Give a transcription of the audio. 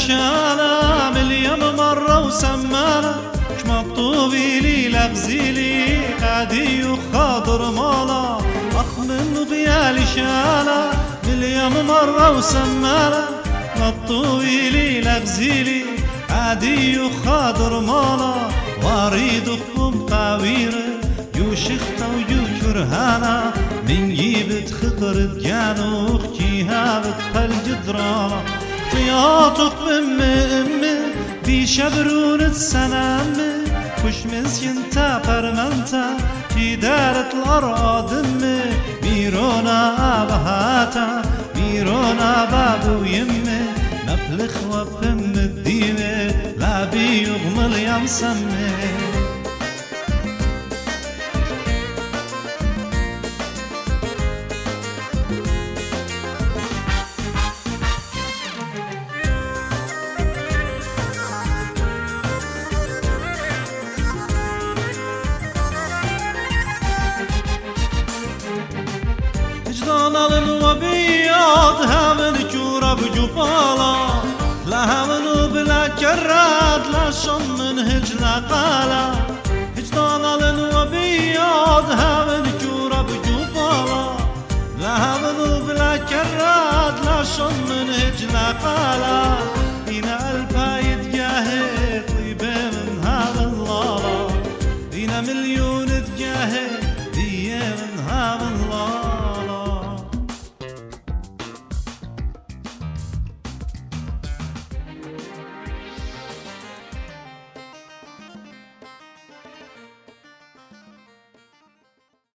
لشانا مليون مرة وسمانا مطوبي لي لغزيلي قادي وخاطر مالا أخ من غيالي شالا مليون مرة وسمانا مطوبي لي لغزيلي قادي وخاطر مالا واريد أخم قاويرة يوشخت ويوشرهانا من جيبت خطرت جانو اختيها بتقل جدرانا اختياطك أمي بيشبرون السنام خوش مسكن تا پرمنتا في دارة الأرض أمي ميرونا أبهاتا ميرونا بابو يمي نبلخ وبم الديمة لا بيغمل يمسمي وجدان الوبيض همن جورا بجبالا لا همن بلا كراد لا شن من هجلا قالا وجدان الوبيض همن جورا بجبالا لا همن بلا كراد لا شن من هجلا قالا